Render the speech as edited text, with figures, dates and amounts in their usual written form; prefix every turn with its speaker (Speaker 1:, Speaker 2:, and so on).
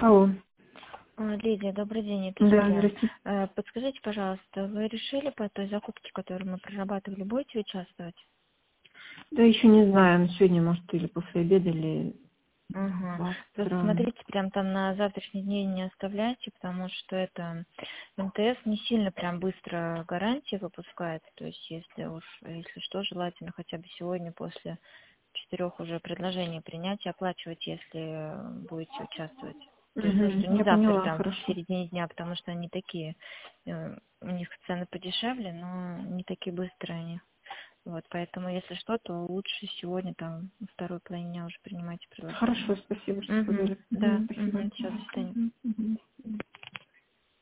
Speaker 1: Алло.
Speaker 2: Лидия, добрый день, это
Speaker 1: Да,
Speaker 2: Юлия.
Speaker 1: здрасте.
Speaker 2: Подскажите, пожалуйста, вы решили по той закупке, которую мы прорабатывали, будете участвовать?
Speaker 1: Да еще не знаю, сегодня, может, или после обеда, или
Speaker 2: Ага. Просто
Speaker 1: завтра.
Speaker 2: смотрите, прям там на завтрашний день не оставляйте, потому что это МТС не сильно прям быстро гарантии выпускает. То есть если что, желательно хотя бы сегодня после 4 уже предложений принять и оплачивать, если будете участвовать. То есть, что не
Speaker 1: Я
Speaker 2: завтра,
Speaker 1: поняла,
Speaker 2: прям в
Speaker 1: хорошо.
Speaker 2: середине дня, потому что они такие, у них цены подешевле, но не такие быстрые они. Вот, поэтому, если что, то лучше сегодня, там, во второй половине дня уже принимайте предложение.
Speaker 1: Хорошо, спасибо, что
Speaker 2: Угу,
Speaker 1: сказали.
Speaker 2: да,
Speaker 1: Спасибо.
Speaker 2: все, до свидания.
Speaker 1: Мгм.